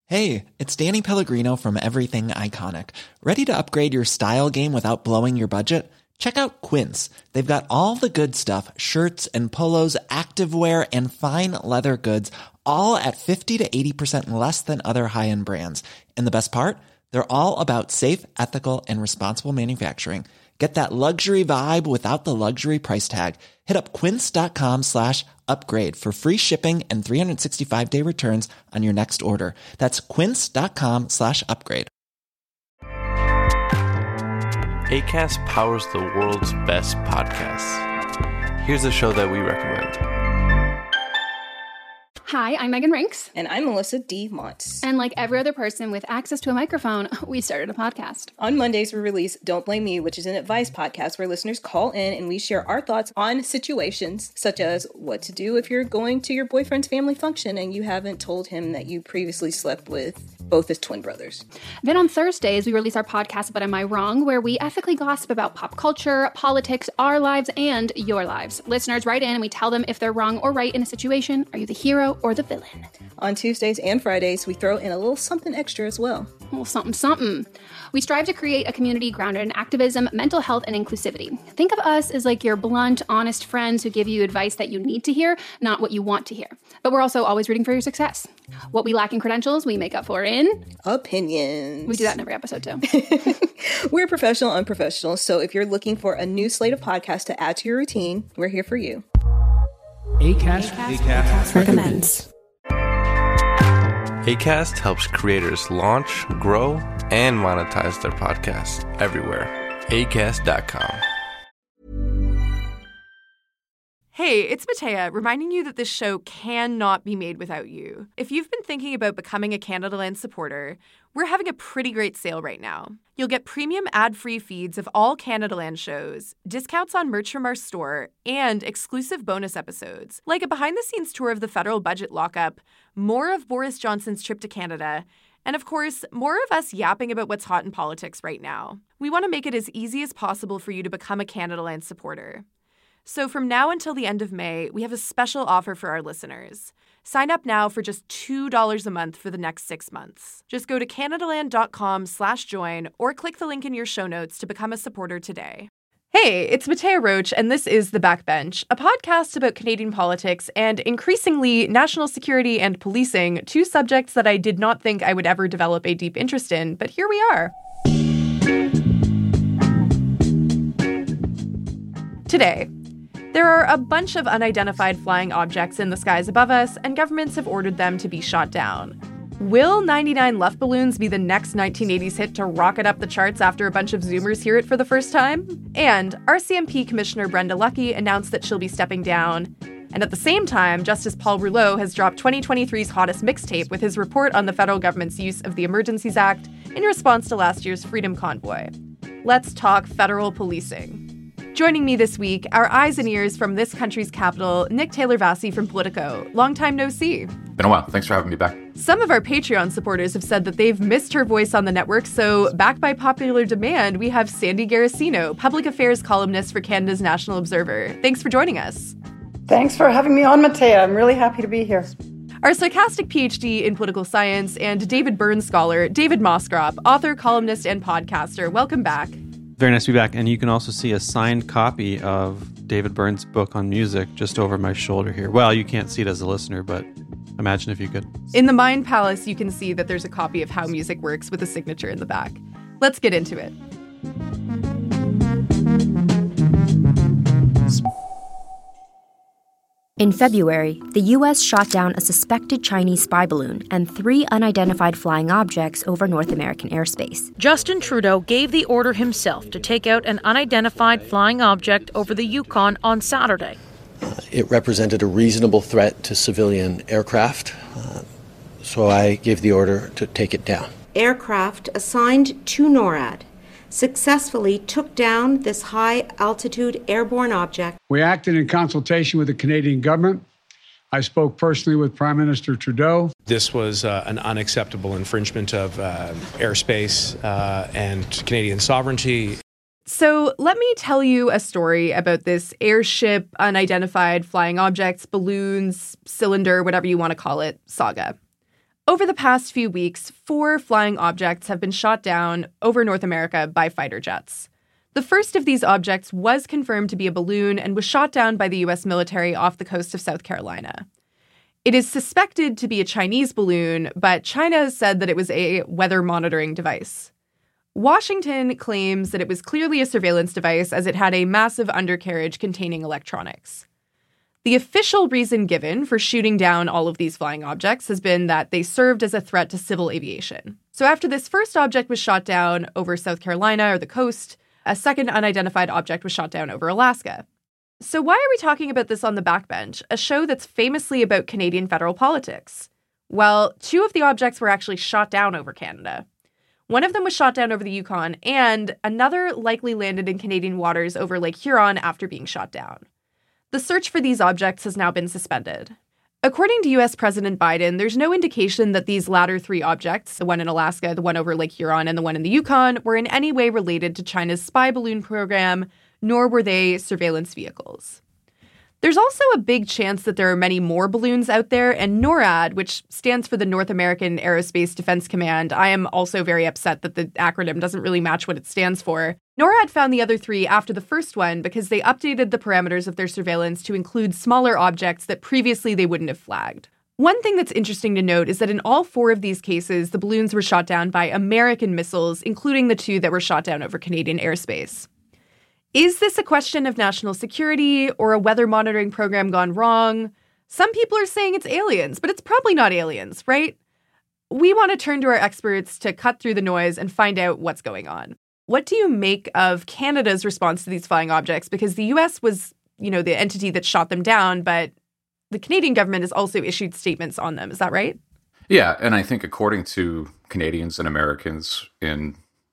Hey, it's Danny Pellegrino from Everything Iconic. Ready to upgrade your style game without blowing your budget? Check out Quince. They've got all the good stuff, shirts and polos, activewear, and fine leather goods, all at 50 to 80% less than other high-end brands. And the best part? They're all about safe, ethical, and responsible manufacturing. Get that luxury vibe without the luxury price tag. Hit up quince.com/upgrade for free shipping and 365-day returns on your next order. That's quince.com/upgrade. Acast powers the world's best podcasts. Here's a show that we recommend. Hi, I'm Megan Rinks. And I'm Melissa D. Montz. And like every other person with access to a microphone, we started a podcast. On Mondays, we release Don't Blame Me, which is an advice podcast where listeners call in and we share our thoughts on situations such as what to do if you're going to your boyfriend's family function and you haven't told him that you previously slept with both his twin brothers. Then on Thursdays, we release our podcast, But Am I Wrong?, where we ethically gossip about pop culture, politics, our lives, and your lives. Listeners write in and we tell them if they're wrong or right in a situation. Are you the hero or the villain? On Tuesdays and Fridays, we throw in a little something extra as well. A little something, something. We strive to create a community grounded in activism, mental health, and inclusivity. Think of us as like your blunt, honest friends who give you advice that you need to hear, not what you want to hear. But we're also always rooting for your success. What we lack in credentials, we make up for in opinions. We do that in every episode, too. We're professional, unprofessional, so if you're looking for a new slate of podcasts to add to your routine, we're here for you. Acast recommends. Acast helps creators launch, grow, and monetize their podcasts everywhere. Acast.com. Hey, it's Matea, reminding you that this show cannot be made without you. If you've been thinking about becoming a Canadaland supporter, we're having a pretty great sale right now. You'll get premium ad-free feeds of all Canadaland shows, discounts on merch from our store, and exclusive bonus episodes, like a behind-the-scenes tour of the federal budget lockup, more of Boris Johnson's trip to Canada, and of course, more of us yapping about what's hot in politics right now. We want to make it as easy as possible for you to become a Canadaland supporter. So from now until the end of May, we have a special offer for our listeners. Sign up now for just $2 a month for the next 6 months. Just go to canadaland.com/join or click the link in your show notes to become a supporter today. Hey, it's Matea Roach, and this is The Backbench, a podcast about Canadian politics and increasingly national security and policing, two subjects that I did not think I would ever develop a deep interest in, but here we are. Today, there are a bunch of unidentified flying objects in the skies above us, and governments have ordered them to be shot down. Will 99 Luft balloons be the next 1980s hit to rocket up the charts after a bunch of Zoomers hear it for the first time? And RCMP Commissioner Brenda Lucki announced that she'll be stepping down. And at the same time, Justice Paul Rouleau has dropped 2023's hottest mixtape with his report on the federal government's use of the Emergencies Act in response to last year's Freedom Convoy. Let's talk federal policing. Joining me this week, our eyes and ears from this country's capital, Nick Taylor-Vassy from Politico. Long time no see. Been a while. Thanks for having me back. Some of our Patreon supporters have said that they've missed her voice on the network, so back by popular demand, we have Sandy Garacino, public affairs columnist for Canada's National Observer. Thanks for joining us. Thanks for having me on, Matea. I'm really happy to be here. Our sarcastic PhD in political science and David Byrne scholar, David Moskrop, author, columnist, and podcaster. Welcome back. Very nice to be back. And you can also see a signed copy of David Byrne's book on music just over my shoulder here. Well, you can't see it as a listener, but imagine if you could. In the Mind Palace, you can see that there's a copy of How Music Works with a signature in the back. Let's get into it. In February, the U.S. shot down a suspected Chinese spy balloon and 3 unidentified flying objects over North American airspace. Justin Trudeau gave the order himself to take out an unidentified flying object over the Yukon on Saturday. It represented a reasonable threat to civilian aircraft, so I gave the order to take it down. Aircraft assigned to NORAD successfully took down this high-altitude airborne object. We acted in consultation with the Canadian government. I spoke personally with Prime Minister Trudeau. This was an unacceptable infringement of airspace and Canadian sovereignty. So let me tell you a story about this airship, unidentified flying objects, balloons, cylinder, whatever you want to call it, saga. Over the past few weeks, 4 flying objects have been shot down over North America by fighter jets. The first of these objects was confirmed to be a balloon and was shot down by the U.S. military off the coast of South Carolina. It is suspected to be a Chinese balloon, but China has said that it was a weather monitoring device. Washington claims that it was clearly a surveillance device as it had a massive undercarriage containing electronics. The official reason given for shooting down all of these flying objects has been that they served as a threat to civil aviation. So after this first object was shot down over South Carolina or the coast, a second unidentified object was shot down over Alaska. So why are we talking about this on the Backbench, a show that's famously about Canadian federal politics? Well, 2 of the objects were actually shot down over Canada. One of them was shot down over the Yukon, and another likely landed in Canadian waters over Lake Huron after being shot down. The search for these objects has now been suspended. According to U.S. President Biden, there's no indication that these latter 3 objects, the one in Alaska, the one over Lake Huron, and the one in the Yukon, were in any way related to China's spy balloon program, nor were they surveillance vehicles. There's also a big chance that there are many more balloons out there, and NORAD, which stands for the North American Aerospace Defense Command, I am also very upset that the acronym doesn't really match what it stands for. NORAD found the other 3 after the first one because they updated the parameters of their surveillance to include smaller objects that previously they wouldn't have flagged. One thing that's interesting to note is that in all 4 of these cases, the balloons were shot down by American missiles, including the 2 that were shot down over Canadian airspace. Is this a question of national security or a weather monitoring program gone wrong? Some people are saying it's aliens, but it's probably not aliens, right? We want to turn to our experts to cut through the noise and find out what's going on. What do you make of Canada's response to these flying objects? Because the U.S. was, the entity that shot them down, but the Canadian government has also issued statements on them. Is that right? Yeah, and I think according to Canadians and Americans in,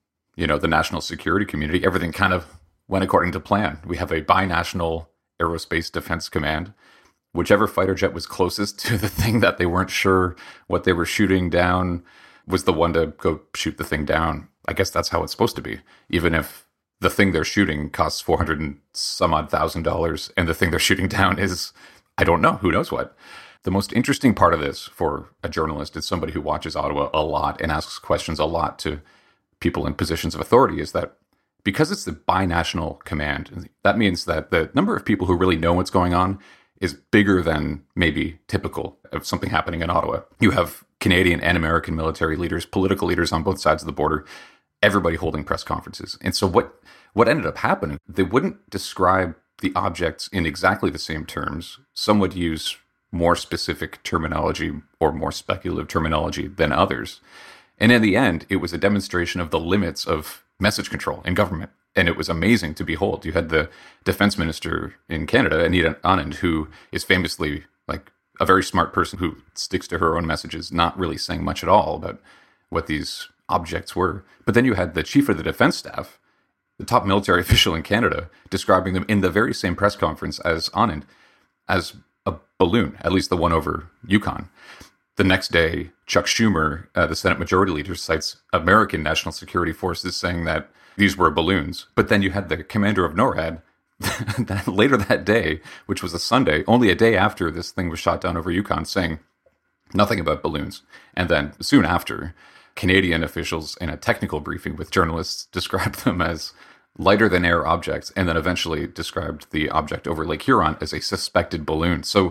the national security community, everything kind of went according to plan. We have a binational aerospace defense command. Whichever fighter jet was closest to the thing that they weren't sure what they were shooting down was the one to go shoot the thing down. I guess that's how it's supposed to be. Even if the thing they're shooting costs $400,000 and some odd and the thing they're shooting down is, I don't know, who knows what. The most interesting part of this for a journalist is somebody who watches Ottawa a lot and asks questions a lot to people in positions of authority is that because it's the binational command, that means that the number of people who really know what's going on is bigger than maybe typical of something happening in Ottawa. You have Canadian and American military leaders, political leaders on both sides of the border, everybody holding press conferences. And so what ended up happening, they wouldn't describe the objects in exactly the same terms. Some would use more specific terminology or more speculative terminology than others. And in the end, it was a demonstration of the limits of message control in government. And it was amazing to behold. You had the defense minister in Canada, Anita Anand, who is famously like a very smart person who sticks to her own messages, not really saying much at all about what these objects were. But then you had the chief of the defense staff, the top military official in Canada, describing them in the very same press conference as Anand as a balloon, at least the one over Yukon. The next day, Chuck Schumer, the Senate Majority Leader, cites American national security forces saying that these were balloons. But then you had the commander of NORAD later that day, which was a Sunday, only a day after this thing was shot down over Yukon, saying nothing about balloons. And then soon after, Canadian officials in a technical briefing with journalists described them as lighter than air objects, and then eventually described the object over Lake Huron as a suspected balloon. So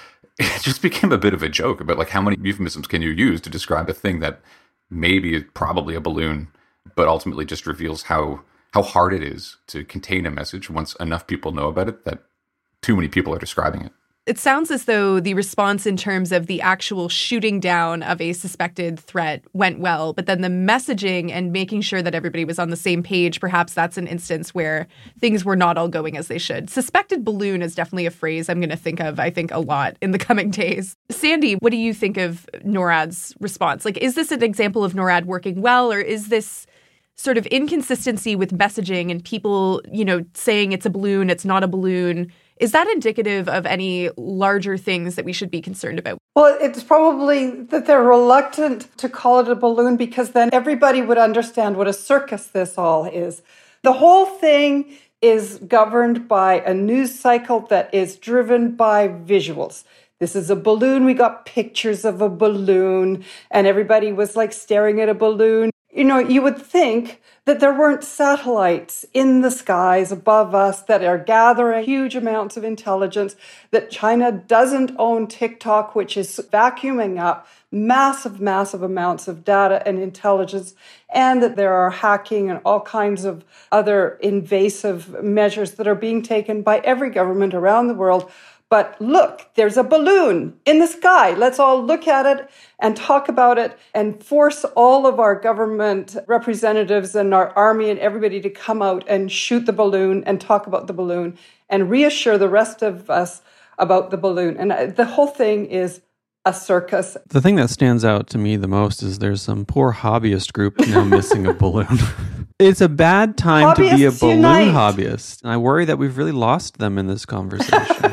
it just became a bit of a joke about like how many euphemisms can you use to describe a thing that maybe is probably a balloon, but ultimately just reveals how hard it is to contain a message once enough people know about it that too many people are describing it. It sounds as though the response in terms of the actual shooting down of a suspected threat went well, but then the messaging and making sure that everybody was on the same page, perhaps that's an instance where things were not all going as they should. Suspected balloon is definitely a phrase I'm going to think of, I think, a lot in the coming days. Sandy, what do you think of NORAD's response? Like, is this an example of NORAD working well, or is this sort of inconsistency with messaging and people, saying it's a balloon, it's not a balloon? Is that indicative of any larger things that we should be concerned about? Well, it's probably that they're reluctant to call it a balloon because then everybody would understand what a circus this all is. The whole thing is governed by a news cycle that is driven by visuals. this is a balloon. We got pictures of a balloon and everybody was like staring at a balloon. You know, you would think that there weren't satellites in the skies above us that are gathering huge amounts of intelligence, that China doesn't own TikTok, which is vacuuming up massive amounts of data and intelligence, and that there are hacking and all kinds of other invasive measures that are being taken by every government around the world. But look, there's a balloon in the sky. Let's all look at it and talk about it and force all of our government representatives and our army and everybody to come out and shoot the balloon and talk about the balloon and reassure the rest of us about the balloon. And the whole thing is a circus. The thing that stands out to me the most is there's some poor hobbyist group now missing a balloon. It's a bad time to be a balloon hobbyist. And I worry that we've really lost them in this conversation.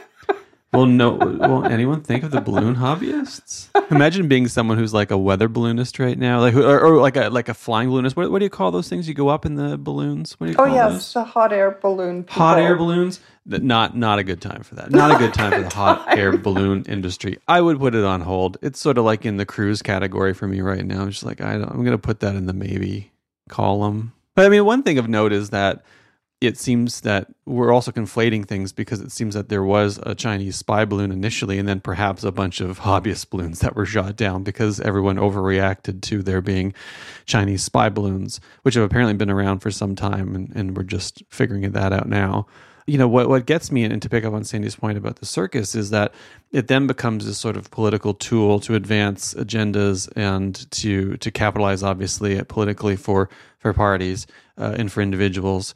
Well, no. Won't anyone think of the balloon hobbyists? Imagine being someone who's like a weather balloonist right now, or like a flying balloonist. What do you call those things? You go up in the balloons. What do you call those? The hot air balloon people. Hot air balloons. Not a good time for that. Not a good time for the hot air balloon industry. I would put it on hold. It's sort of like in the cruise category for me right now. I'm just like I'm going to put that in the maybe column. But I mean, one thing of note is that it seems that we're also conflating things, because it seems that there was a Chinese spy balloon initially and then perhaps a bunch of hobbyist balloons that were shot down because everyone overreacted to there being Chinese spy balloons, which have apparently been around for some time, and we're just figuring that out now. You know, what gets me, and to pick up on Sandy's point about the circus, is that it then becomes this sort of political tool to advance agendas and to capitalize, obviously, politically for parties and for individuals.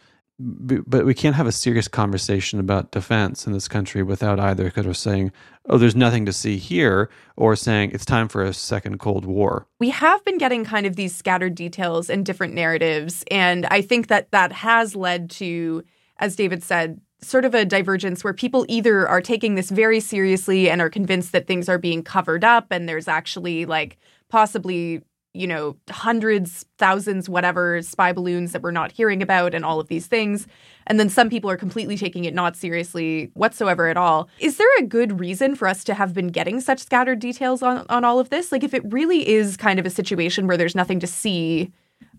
But we can't have a serious conversation about defense in this country without either kind of saying, oh, there's nothing to see here, or saying it's time for a second Cold War. We have been getting kind of these scattered details and different narratives, and I think that has led to, as David said, sort of a divergence where people either are taking this very seriously and are convinced that things are being covered up and there's actually like possibly, you know, hundreds, thousands, whatever, spy balloons that we're not hearing about and all of these things. And then some people are completely taking it not seriously whatsoever at all. Is there a good reason for us to have been getting such scattered details on all of this? Like, if it really is kind of a situation where there's nothing to see,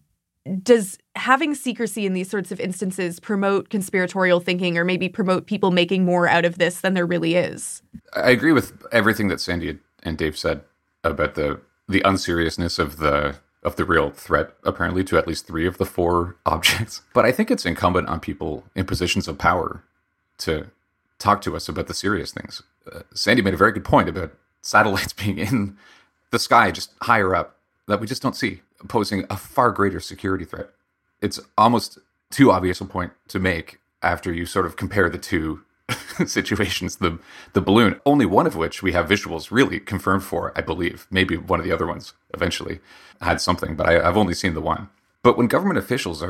does having secrecy in these sorts of instances promote conspiratorial thinking, or maybe promote people making more out of this than there really is? I agree with everything that Sandy and Dave said about the unseriousness of the real threat, apparently, to at least 3 of the 4 objects. But I think it's incumbent on people in positions of power to talk to us about the serious things. Sandy made a very good point about satellites being in the sky just higher up that we just don't see, posing a far greater security threat. It's almost too obvious a point to make after you sort of compare the two situations. The balloon, only one of which we have visuals really confirmed for, I believe. Maybe one of the other ones eventually had something, but I've only seen the one. But when government officials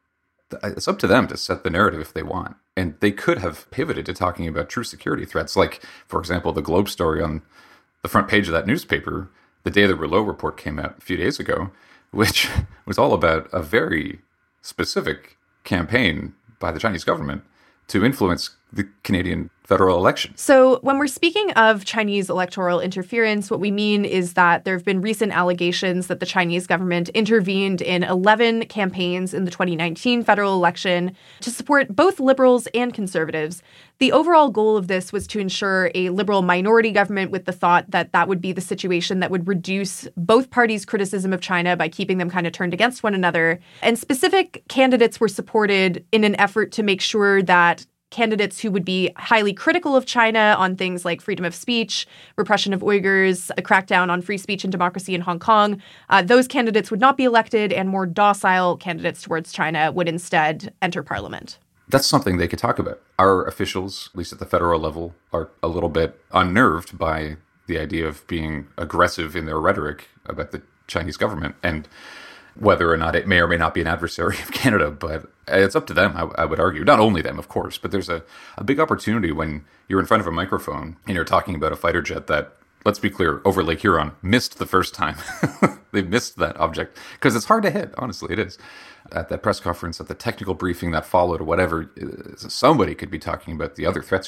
it's up to them to set the narrative if they want. And they could have pivoted to talking about true security threats, like, for example, the Globe story on the front page of that newspaper the day the Rouleau report came out a few days ago, which was all about a very specific campaign by the Chinese government to influence the Canadian federal election. So when we're speaking of Chinese electoral interference, what we mean is that there have been recent allegations that the Chinese government intervened in 11 campaigns in the 2019 federal election to support both liberals and conservatives. The overall goal of this was to ensure a liberal minority government, with the thought that that would be the situation that would reduce both parties' criticism of China by keeping them kind of turned against one another. And specific candidates were supported in an effort to make sure that candidates who would be highly critical of China on things like freedom of speech, repression of Uyghurs, a crackdown on free speech and democracy in Hong Kong, those candidates would not be elected, and more docile candidates towards China would instead enter parliament. That's something they could talk about. Our officials, at least at the federal level, are a little bit unnerved by the idea of being aggressive in their rhetoric about the Chinese government and whether or not it may or may not be an adversary of Canada. But it's up to them, I would argue. Not only them, of course, but there's a big opportunity when you're in front of a microphone and you're talking about a fighter jet that, let's be clear, over Lake Huron missed the first time. They missed that object because it's hard to hit. Honestly, it is. At that press conference, at the technical briefing that followed or whatever, somebody could be talking about the other threats here.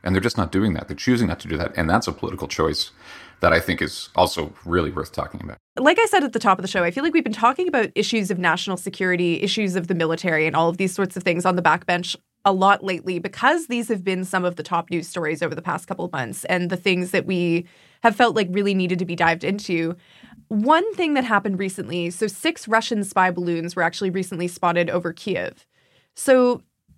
And they're just not doing that. They're choosing not to do that. And that's a political choice that I think is also really worth talking about. Like I said at the top of the show, I feel like we've been talking about issues of national security, issues of the military, and all of these sorts of things on the backbench a lot lately because these have been some of the top news stories over the past couple of months and the things that we have felt like really needed to be dived into. One thing that happened recently, so 6 Russian spy balloons were actually recently spotted over Kyiv. So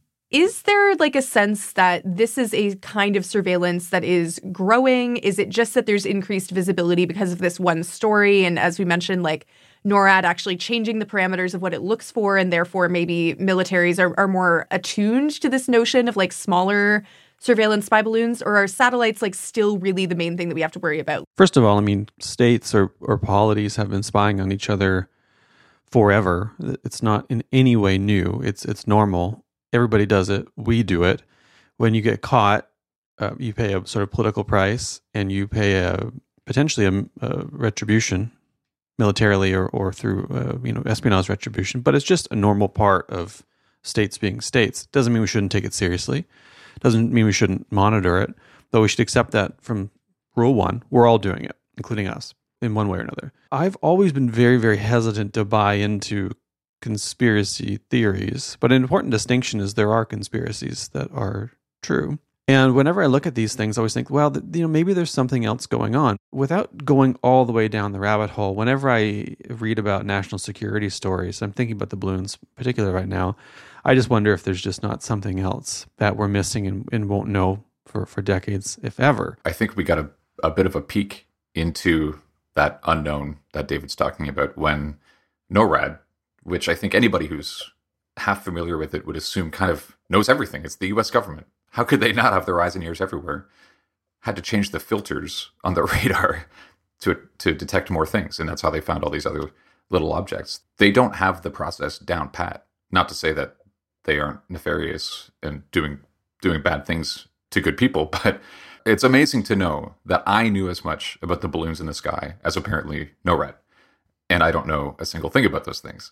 is there like a sense that this is a kind of surveillance that is growing? Is it just that there's increased visibility because of this one story? And as we mentioned, like NORAD actually changing the parameters of what it looks for, and therefore maybe militaries are more attuned to this notion of like smaller surveillance spy balloons? Or are satellites like still really the main thing that we have to worry about? First of all, I mean, states or polities have been spying on each other forever. It's not in any way new. It's normal. Everybody does it. We do it. When you get caught, you pay a sort of political price, and you pay potentially a retribution, militarily or through espionage retribution. But it's just a normal part of states being states. Doesn't mean we shouldn't take it seriously. Doesn't mean we shouldn't monitor it. Though we should accept that from rule one, we're all doing it, including us, in one way or another. I've always been very, very hesitant to buy into conspiracy theories, but an important distinction is there are conspiracies that are true. And whenever I look at these things, I always think, well, maybe there's something else going on. Without going all the way down the rabbit hole, whenever I read about national security stories, I'm thinking about the balloons particularly right now, I just wonder if there's just not something else that we're missing and won't know for decades, if ever. I think we got a bit of a peek into that unknown that David's talking about when NORAD, which I think anybody who's half familiar with it would assume kind of knows everything. It's the U.S. government. How could they not have their eyes and ears everywhere? Had to change the filters on the radar to detect more things. And that's how they found all these other little objects. They don't have the process down pat. Not to say that they aren't nefarious and doing bad things to good people, but it's amazing to know that I knew as much about the balloons in the sky as apparently NORAD. And I don't know a single thing about those things.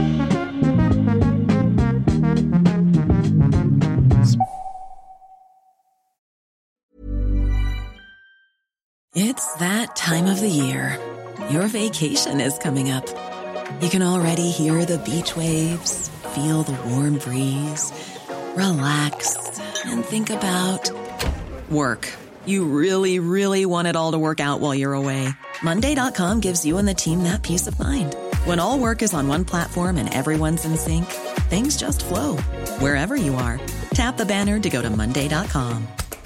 It's that time of the year. Your vacation is coming up. You can already hear the beach waves, feel the warm breeze, relax, and think about work. You really, really want it all to work out while you're away. Monday.com gives you and the team that peace of mind. When all work is on one platform and everyone's in sync, things just flow. Wherever you are, tap the banner to go to Monday.com.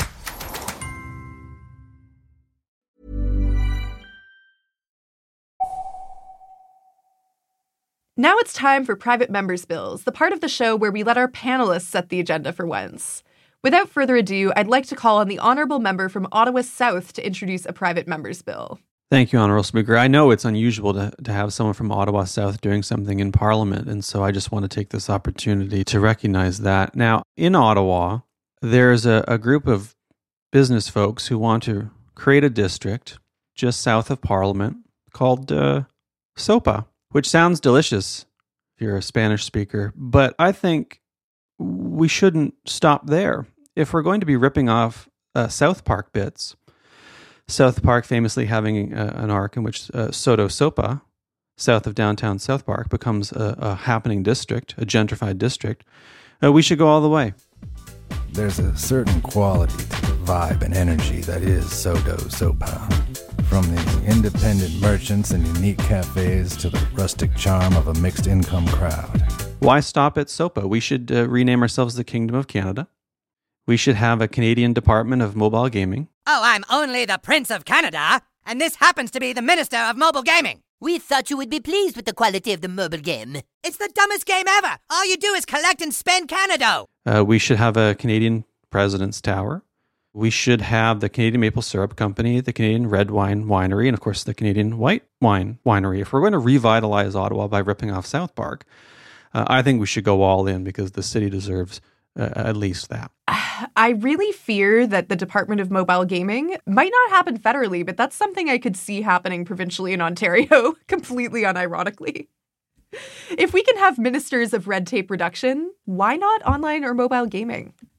Now it's time for Private Members Bills, the part of the show where we let our panelists set the agenda for once. Without further ado, I'd like to call on the honourable member from Ottawa South to introduce a Private Members Bill. Thank you, Honourable Speaker. I know it's unusual to have someone from Ottawa South doing something in Parliament, and so I just want to take this opportunity to recognize that. Now, in Ottawa, there's a group of business folks who want to create a district just south of Parliament called SOPA, which sounds delicious if you're a Spanish speaker, but I think we shouldn't stop there. If we're going to be ripping off South Park bits, South Park famously having an arc in which Soto Sopa, south of downtown South Park, becomes a happening district, a gentrified district, we should go all the way. There's a certain quality to the vibe and energy that is Soto Sopa. From the independent merchants and unique cafes to the rustic charm of a mixed-income crowd. Why stop at SOPA? We should rename ourselves the Kingdom of Canada. We should have a Canadian Department of Mobile Gaming. Oh, I'm only the Prince of Canada, and this happens to be the Minister of Mobile Gaming. We thought you would be pleased with the quality of the mobile game. It's the dumbest game ever. All you do is collect and spend Canada. We should have a Canadian President's Tower. We should have the Canadian Maple Syrup Company, the Canadian Red Wine Winery, and of course the Canadian White Wine Winery. If we're going to revitalize Ottawa by ripping off South Park, I think we should go all in because the city deserves at least that. I really fear that the Department of Mobile Gaming might not happen federally, but that's something I could see happening provincially in Ontario, completely unironically. If we can have ministers of red tape reduction, why not online or mobile gaming?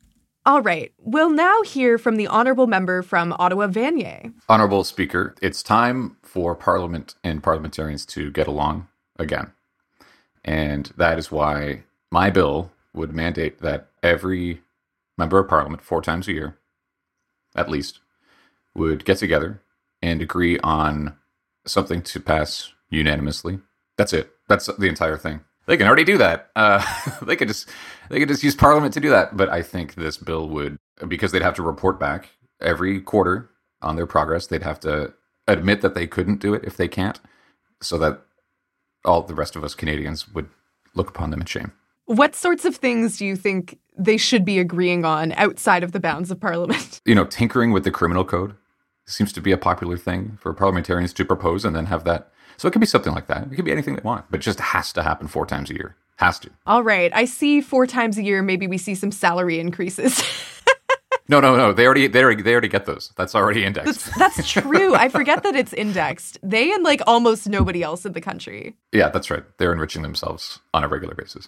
All right, we'll now hear from the honourable member from Ottawa-Vanier. Honourable Speaker, it's time for Parliament and parliamentarians to get along again. And that is why my bill would mandate that every member of Parliament 4 times a year, at least, would get together and agree on something to pass unanimously. That's it. That's the entire thing. They can already do that. They could just use Parliament to do that. But I think this bill would, because they'd have to report back every quarter on their progress. They'd have to admit that they couldn't do it if they can't, so that all the rest of us Canadians would look upon them in shame. What sorts of things do you think they should be agreeing on outside of the bounds of Parliament? Tinkering with the criminal code seems to be a popular thing for parliamentarians to propose and then have that. So it could be something like that. It could be anything they want, but it just has to happen 4 times a year. Has to. All right. I see 4 times a year, maybe we see some salary increases. No. They already get those. That's already indexed. That's true. I forget that it's indexed. They and almost nobody else in the country. Yeah, that's right. They're enriching themselves on a regular basis.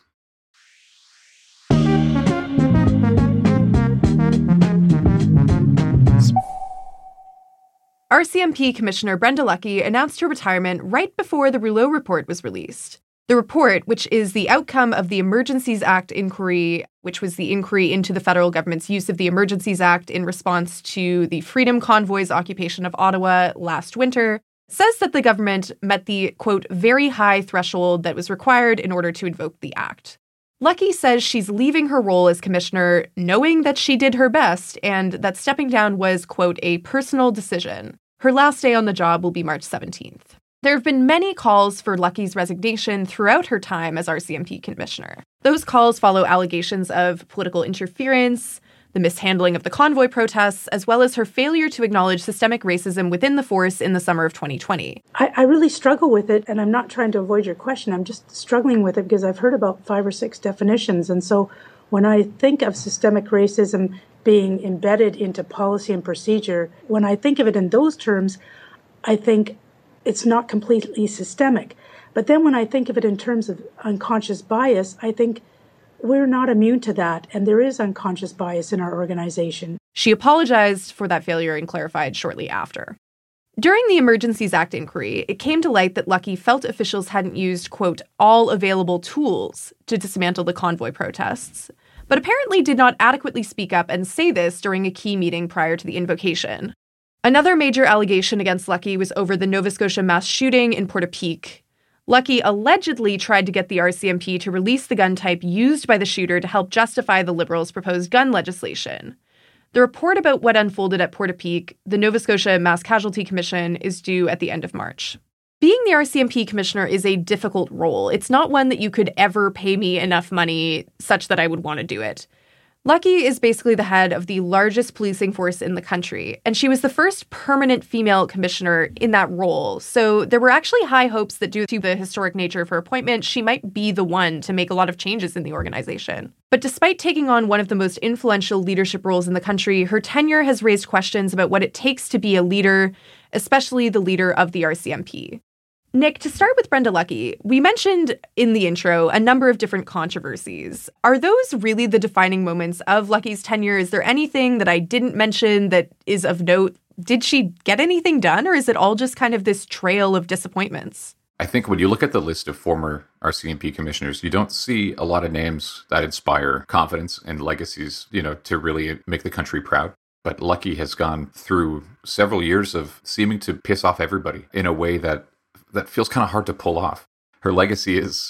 RCMP Commissioner Brenda Lucki announced her retirement right before the Rouleau report was released. The report, which is the outcome of the Emergencies Act inquiry, which was the inquiry into the federal government's use of the Emergencies Act in response to the Freedom Convoy's occupation of Ottawa last winter, says that the government met the, quote, very high threshold that was required in order to invoke the act. Lucki says she's leaving her role as commissioner knowing that she did her best and that stepping down was, quote, a personal decision. Her last day on the job will be March 17th. There have been many calls for Lucki's resignation throughout her time as RCMP commissioner. Those calls follow allegations of political interference, the mishandling of the convoy protests, as well as her failure to acknowledge systemic racism within the force in the summer of 2020. I really struggle with it, and I'm not trying to avoid your question. I'm just struggling with it because I've heard about 5 or 6 definitions. And so when I think of systemic racism being embedded into policy and procedure, when I think of it in those terms, I think it's not completely systemic. But then when I think of it in terms of unconscious bias, I think we're not immune to that, and there is unconscious bias in our organization. She apologized for that failure and clarified shortly after. During the Emergencies Act inquiry, it came to light that Lucki felt officials hadn't used, quote, all available tools to dismantle the convoy protests, but apparently did not adequately speak up and say this during a key meeting prior to the invocation. Another major allegation against Lucki was over the Nova Scotia mass shooting in Portapique. Lucki allegedly tried to get the RCMP to release the gun type used by the shooter to help justify the Liberals' proposed gun legislation. The report about what unfolded at Portapique, the Nova Scotia Mass Casualty Commission, is due at the end of March. Being the RCMP commissioner is a difficult role. It's not one that you could ever pay me enough money such that I would want to do it. Lucki is basically the head of the largest policing force in the country, and she was the first permanent female commissioner in that role. So there were actually high hopes that due to the historic nature of her appointment, she might be the one to make a lot of changes in the organization. But despite taking on one of the most influential leadership roles in the country, her tenure has raised questions about what it takes to be a leader, especially the leader of the RCMP. Nick, to start with Brenda Lucki, we mentioned in the intro a number of different controversies. Are those really the defining moments of Lucki's tenure? Is there anything that I didn't mention that is of note? Did she get anything done, or is it all just kind of this trail of disappointments? I think when you look at the list of former RCMP commissioners, you don't see a lot of names that inspire confidence and legacies, to really make the country proud. But Lucki has gone through several years of seeming to piss off everybody in a way that feels kind of hard to pull off. Her legacy is,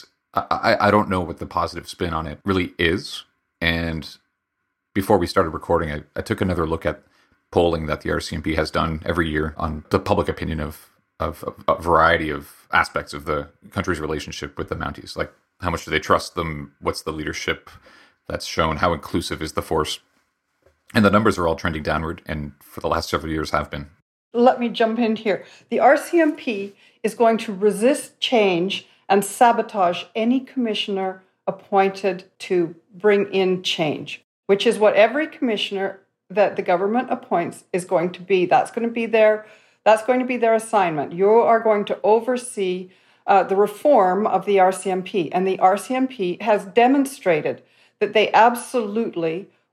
I don't know what the positive spin on it really is. And before we started recording, I took another look at polling that the RCMP has done every year on the public opinion of a variety of aspects of the country's relationship with the Mounties. Like, how much do they trust them? What's the leadership that's shown? How inclusive is the force? And the numbers are all trending downward, and for the last several years have been. Let me jump in here. The RCMP is going to resist change and sabotage any commissioner appointed to bring in change, which is what every commissioner that the government appoints is going to be. That's going to be their assignment. You are going to oversee the reform of the RCMP, and the RCMP has demonstrated that they absolutely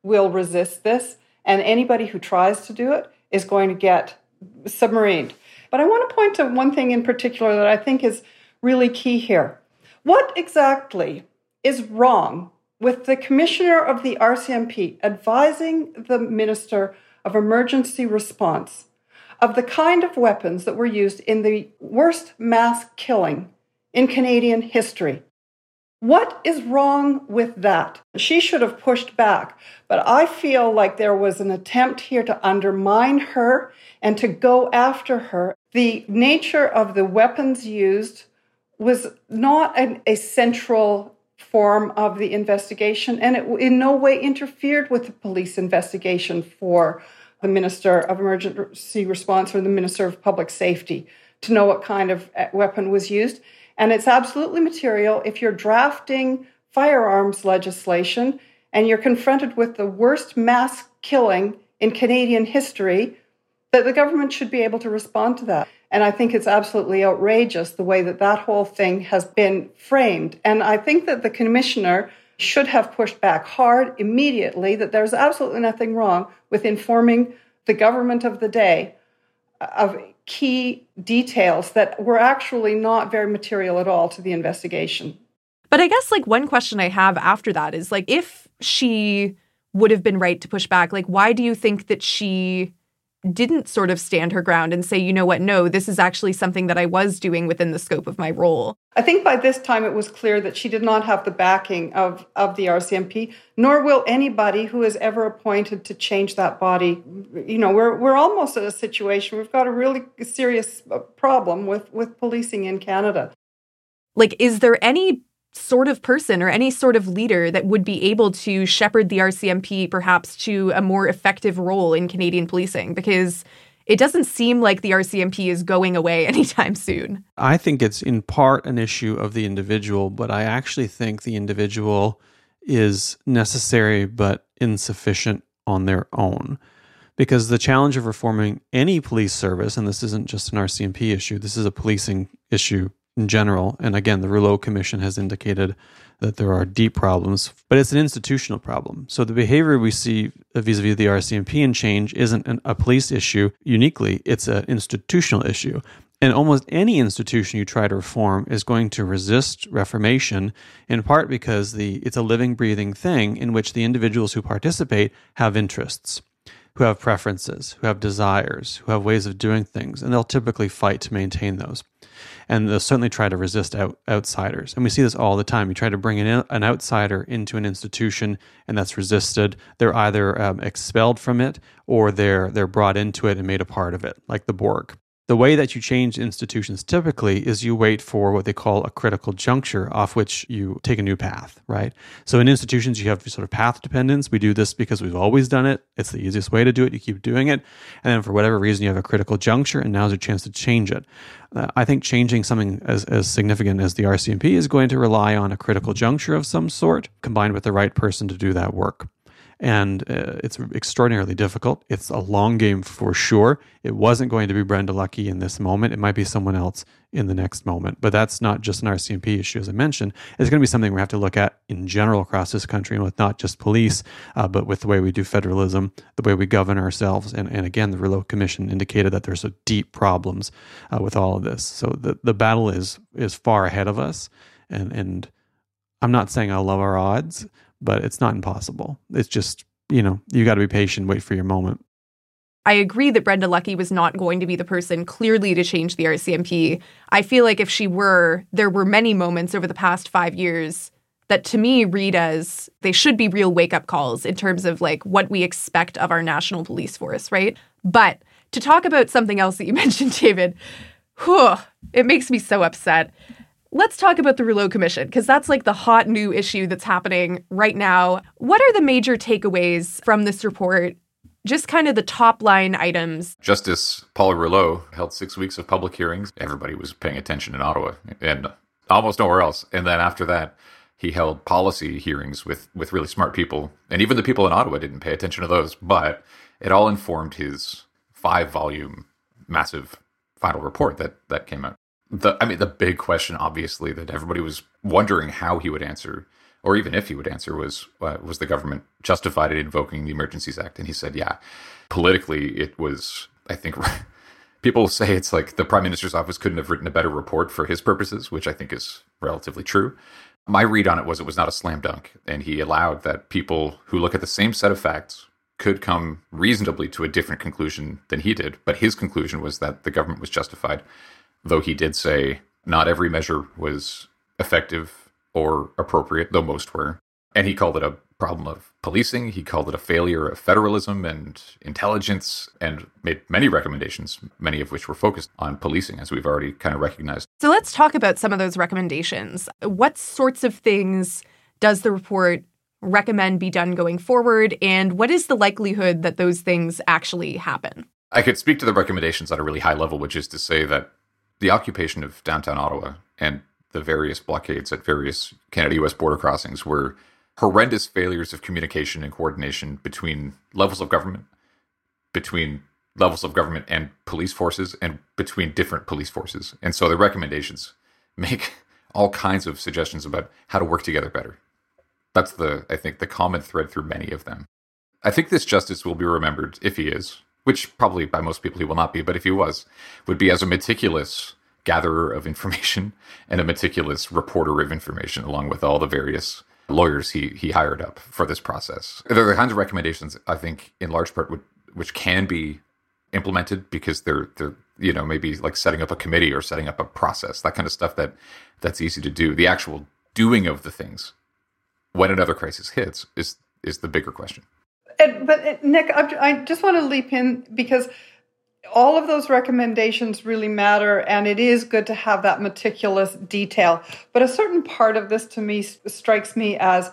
will resist this, and anybody who tries to do it is going to get submarined. But I want to point to one thing in particular that I think is really key here. What exactly is wrong with the commissioner of the RCMP advising the Minister of Emergency Response of the kind of weapons that were used in the worst mass killing in Canadian history? What is wrong with that? She should have pushed back, but I feel like there was an attempt here to undermine her and to go after her. The nature of the weapons used was not a central form of the investigation, and it in no way interfered with the police investigation for the Minister of Emergency Response or the Minister of Public Safety to know what kind of weapon was used. And it's absolutely material if you're drafting firearms legislation and you're confronted with the worst mass killing in Canadian history, that the government should be able to respond to that. And I think it's absolutely outrageous the way that that whole thing has been framed. And I think that the commissioner should have pushed back hard immediately, that there's absolutely nothing wrong with informing the government of the day of key details that were actually not very material at all to the investigation. But I guess one question I have after that is if she would have been right to push back, why do you think that she didn't sort of stand her ground and say, you know what, no, this is actually something that I was doing within the scope of my role? I think by this time it was clear that she did not have the backing of the RCMP, nor will anybody who is ever appointed to change that body. We're almost at a situation, we've got a really serious problem with policing in Canada. Is there any sort of person or any sort of leader that would be able to shepherd the RCMP perhaps to a more effective role in Canadian policing? Because it doesn't seem like the RCMP is going away anytime soon. I think it's in part an issue of the individual, but I actually think the individual is necessary but insufficient on their own. Because the challenge of reforming any police service, and this isn't just an RCMP issue, this is a policing issue in general, and again, the Rouleau Commission has indicated that there are deep problems, but it's an institutional problem. So the behavior we see vis-a-vis the RCMP and change isn't a police issue uniquely, it's an institutional issue. And almost any institution you try to reform is going to resist reformation, in part because it's a living, breathing thing in which the individuals who participate have interests, who have preferences, who have desires, who have ways of doing things, and they'll typically fight to maintain those. And they'll certainly try to resist outsiders. And we see this all the time. You try to bring an outsider into an institution, and that's resisted. They're either expelled from it, or they're brought into it and made a part of it, like the Borg. The way that you change institutions typically is you wait for what they call a critical juncture off which you take a new path, right? So in institutions, you have sort of path dependence. We do this because we've always done it. It's the easiest way to do it. You keep doing it. And then for whatever reason, you have a critical juncture, and now's a chance to change it. I think changing something as significant as the RCMP is going to rely on a critical juncture of some sort, combined with the right person to do that work. And it's extraordinarily difficult. It's a long game for sure. It wasn't going to be Brenda Lucki in this moment. It might be someone else in the next moment. But that's not just an RCMP issue, as I mentioned. It's going to be something we have to look at in general across this country, and with not just police, but with the way we do federalism, the way we govern ourselves. And again, the Rouleau Commission indicated that there's deep problems with all of this. So the battle is far ahead of us. And I'm not saying I love our odds, but it's not impossible. It's just, you got to be patient, wait for your moment. I agree that Brenda Lucki was not going to be the person clearly to change the RCMP. I feel like if she were, there were many moments over the past 5 years that to me read as they should be real wake-up calls in terms of what we expect of our national police force, right? But to talk about something else that you mentioned, David, it makes me so upset. Let's talk about the Rouleau Commission, because that's the hot new issue that's happening right now. What are the major takeaways from this report? Just kind of the top line items. Justice Paul Rouleau held 6 weeks of public hearings. Everybody was paying attention in Ottawa and almost nowhere else. And then after that, he held policy hearings with really smart people. And even the people in Ottawa didn't pay attention to those. But it all informed his 5-volume massive final report that came out. The big question, obviously, that everybody was wondering how he would answer or even if he would answer, was the government justified in invoking the Emergencies Act? And he said, yeah. Politically, it was, I think, people say it's like the Prime Minister's office couldn't have written a better report for his purposes, which I think is relatively true. My read on it was not a slam dunk, and he allowed that people who look at the same set of facts could come reasonably to a different conclusion than he did. But his conclusion was that the government was justified, though he did say not every measure was effective or appropriate, though most were. And he called it a problem of policing. He called it a failure of federalism and intelligence, and made many recommendations, many of which were focused on policing, as we've already kind of recognized. So let's talk about some of those recommendations. What sorts of things does the report recommend be done going forward, and what is the likelihood that those things actually happen? I could speak to the recommendations at a really high level, which is to say that the occupation of downtown Ottawa and the various blockades at various Canada-US border crossings were horrendous failures of communication and coordination between levels of government and police forces, and between different police forces. And so the recommendations make all kinds of suggestions about how to work together better. That's I think the common thread through many of them. I think this justice will be remembered, if he is, which probably by most people he will not be, but if he was, would be as a meticulous gatherer of information and a meticulous reporter of information, along with all the various lawyers he hired up for this process. There are the kinds of recommendations, I think, in large part, which can be implemented because they're maybe like setting up a committee or setting up a process, that kind of stuff that's easy to do. The actual doing of the things when another crisis hits is the bigger question. But Nick, I just want to leap in because all of those recommendations really matter, and it is good to have that meticulous detail. But a certain part of this to me strikes me as,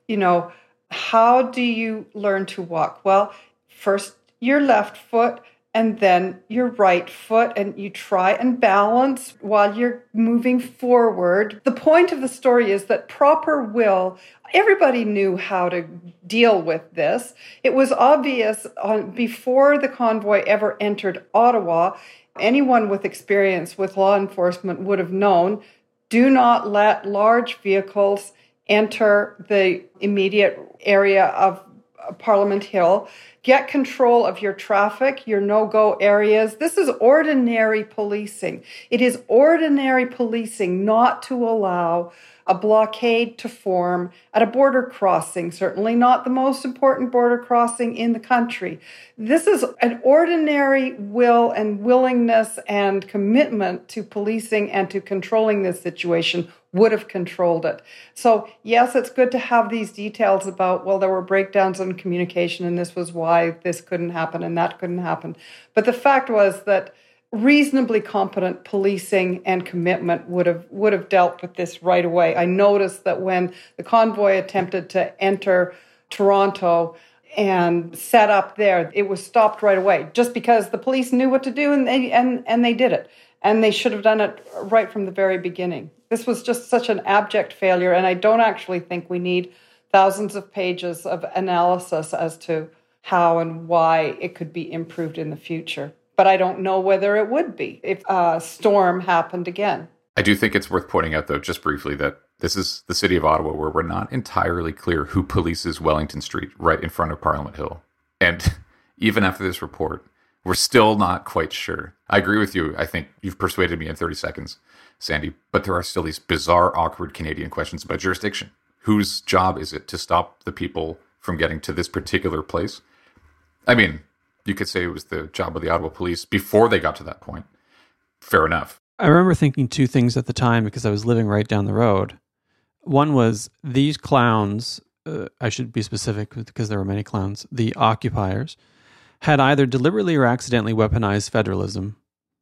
how do you learn to walk? Well, first your left foot and then your right foot, and you try and balance while you're moving forward. The point of the story is that proper will, everybody knew how to deal with this. It was obvious before the convoy ever entered Ottawa. Anyone with experience with law enforcement would have known, do not let large vehicles enter the immediate area of Parliament Hill. Get control of your traffic, your no-go areas. This is ordinary policing. It is ordinary policing not to allow a blockade to form at a border crossing, certainly not the most important border crossing in the country. This is an ordinary will and willingness and commitment to policing and to controlling this situation would have controlled it. So yes, it's good to have these details about, well, there were breakdowns in communication and this was why this couldn't happen and that couldn't happen. But the fact was that reasonably competent policing and commitment would have dealt with this right away. I noticed that when the convoy attempted to enter Toronto and set up there, it was stopped right away just because the police knew what to do and they did it. And they should have done it right from the very beginning. This was just such an abject failure, and I don't actually think we need thousands of pages of analysis as to how and why it could be improved in the future. But I don't know whether it would be if a storm happened again. I do think it's worth pointing out, though, just briefly, that this is the city of Ottawa where we're not entirely clear who polices Wellington Street right in front of Parliament Hill. And even after this report, we're still not quite sure. I agree with you. I think you've persuaded me in 30 seconds, Sandy. But there are still these bizarre, awkward Canadian questions about jurisdiction. Whose job is it to stop the people from getting to this particular place? I mean, you could say it was the job of the Ottawa Police before they got to that point. Fair enough. I remember thinking two things at the time because I was living right down the road. One was these clowns, I should be specific because there were many clowns, the occupiers, had either deliberately or accidentally weaponized federalism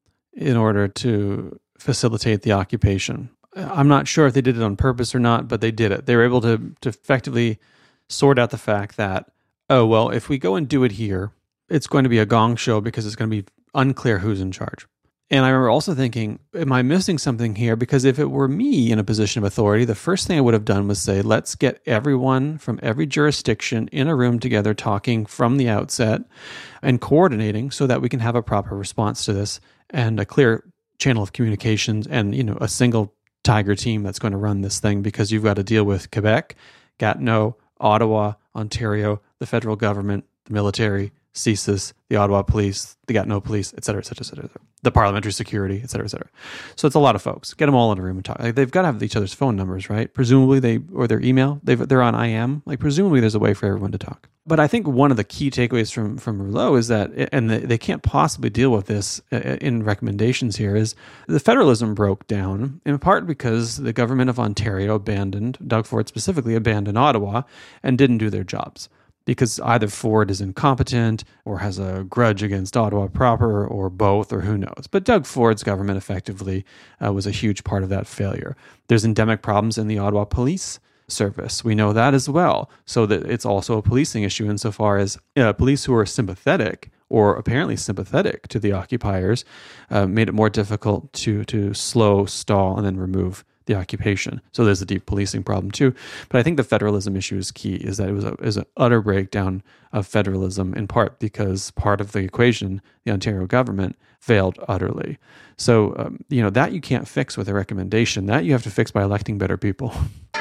in order to facilitate the occupation. I'm not sure if they did it on purpose or not, but they did it. They were able to effectively sort out the fact that, oh, well, if we go and do it here, it's going to be a gong show because it's going to be unclear who's in charge. And I remember also thinking, am I missing something here? Because if it were me in a position of authority, the first thing I would have done was say, let's get everyone from every jurisdiction in a room together talking from the outset and coordinating so that we can have a proper response to this and a clear channel of communications and, a single tiger team that's going to run this thing, because you've got to deal with Quebec, Gatineau, Ottawa, Ontario, the federal government, the military, CSIS, the Ottawa Police, the Gatineau Police, et cetera, et cetera, et cetera, the parliamentary security, et cetera, et cetera. So it's a lot of folks. Get them all in a room and talk. Like, they've got to have each other's phone numbers, right? Presumably or their email. They're on IM. Like, presumably there's a way for everyone to talk. But I think one of the key takeaways from Rouleau is that, and they can't possibly deal with this in recommendations here, is the federalism broke down in part because the government of Ontario Doug Ford specifically abandoned Ottawa and didn't do their jobs. Because either Ford is incompetent or has a grudge against Ottawa proper or both, or who knows. But Doug Ford's government effectively was a huge part of that failure. There's endemic problems in the Ottawa Police Service. We know that as well. So that it's also a policing issue insofar as police who are sympathetic or apparently sympathetic to the occupiers made it more difficult to slow, stall, and then remove the occupation. So there's a deep policing problem too. But I think the federalism issue is key, is that it was an utter breakdown of federalism, in part because part of the equation, the Ontario government, failed utterly. So, that you can't fix with a recommendation. That you have to fix by electing better people.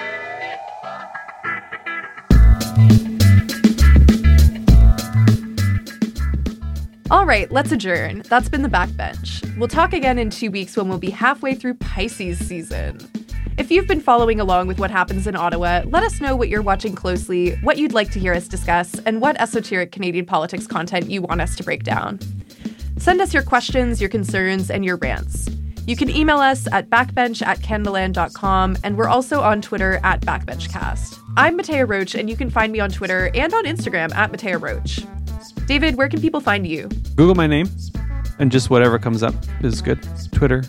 All right, let's adjourn. That's been The Backbench. We'll talk again in 2 weeks when we'll be halfway through Pisces season. If you've been following along with what happens in Ottawa, let us know what you're watching closely, what you'd like to hear us discuss, and what esoteric Canadian politics content you want us to break down. Send us your questions, your concerns, and your rants. You can email us at backbench@canadaland.com, and we're also on Twitter at backbenchcast. I'm Matea Roach, and you can find me on Twitter and on Instagram at Matea Roach. David, where can people find you? Google my name, and just whatever comes up is good. Twitter,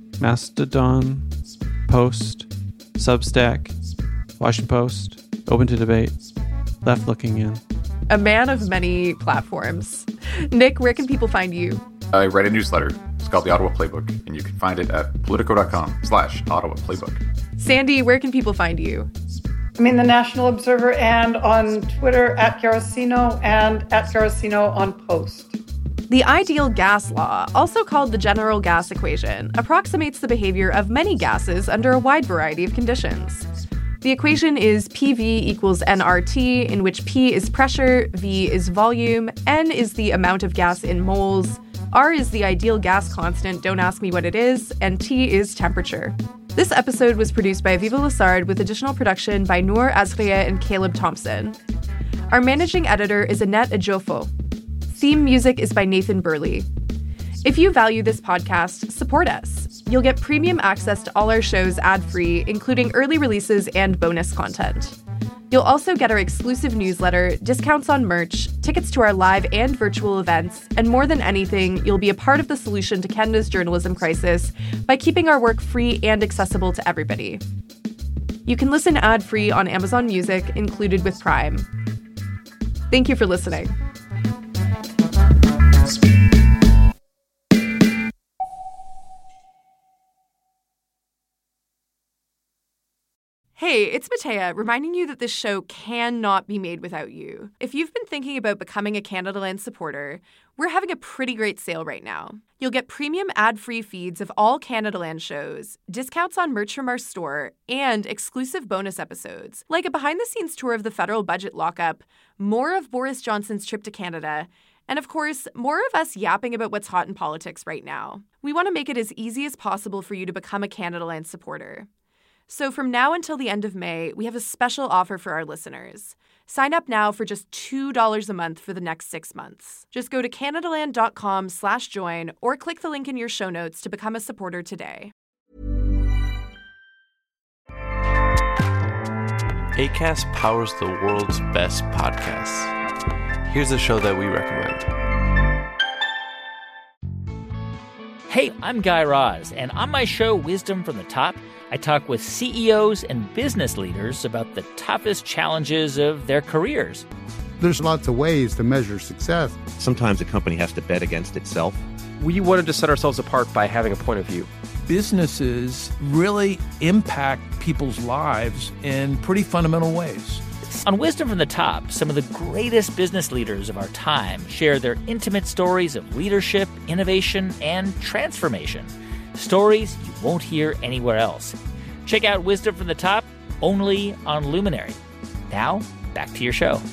Mastodon, Post, Substack, Washington Post, Open to Debate, Left Looking In. A man of many platforms. Nick, where can people find you? I write a newsletter. It's called The Ottawa Playbook, and you can find it at politico.com/Ottawa Playbook. Sandy, where can people find you? I'm in the National Observer and on Twitter at Garasino and at Garasino on Post. The ideal gas law, also called the general gas equation, approximates the behavior of many gases under a wide variety of conditions. The equation is PV equals nRT, in which P is pressure, V is volume, N is the amount of gas in moles, R is the ideal gas constant, don't ask me what it is, and T is temperature. This episode was produced by Aviva Lessard with additional production by Noor Azrieh and Caleb Thompson. Our managing editor is Annette Ejiofor. Theme music is by Nathan Burley. If you value this podcast, support us. You'll get premium access to all our shows ad-free, including early releases and bonus content. You'll also get our exclusive newsletter, discounts on merch, tickets to our live and virtual events, and more than anything, you'll be a part of the solution to Canada's journalism crisis by keeping our work free and accessible to everybody. You can listen ad-free on Amazon Music, included with Prime. Thank you for listening. Hey, it's Matea, reminding you that this show cannot be made without you. If you've been thinking about becoming a Canadaland supporter, we're having a pretty great sale right now. You'll get premium ad-free feeds of all Canadaland shows, discounts on merch from our store, and exclusive bonus episodes, like a behind-the-scenes tour of the federal budget lockup, more of Boris Johnson's trip to Canada, and of course, more of us yapping about what's hot in politics right now. We want to make it as easy as possible for you to become a Canadaland supporter. So from now until the end of May, we have a special offer for our listeners. Sign up now for just $2 a month for the next 6 months. Just go to canadaland.com/join or click the link in your show notes to become a supporter today. Acast powers the world's best podcasts. Here's a show that we recommend. Hey, I'm Guy Raz, and on my show, Wisdom from the Top, I talk with CEOs and business leaders about the toughest challenges of their careers. There's lots of ways to measure success. Sometimes a company has to bet against itself. We wanted to set ourselves apart by having a point of view. Businesses really impact people's lives in pretty fundamental ways. On Wisdom from the Top, some of the greatest business leaders of our time share their intimate stories of leadership, innovation, and transformation. Stories you won't hear anywhere else. Check out Wisdom from the Top only on Luminary. Now, back to your show.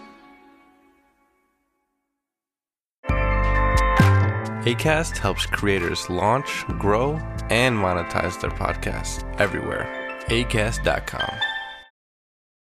Acast helps creators launch, grow, and monetize their podcasts everywhere. Acast.com.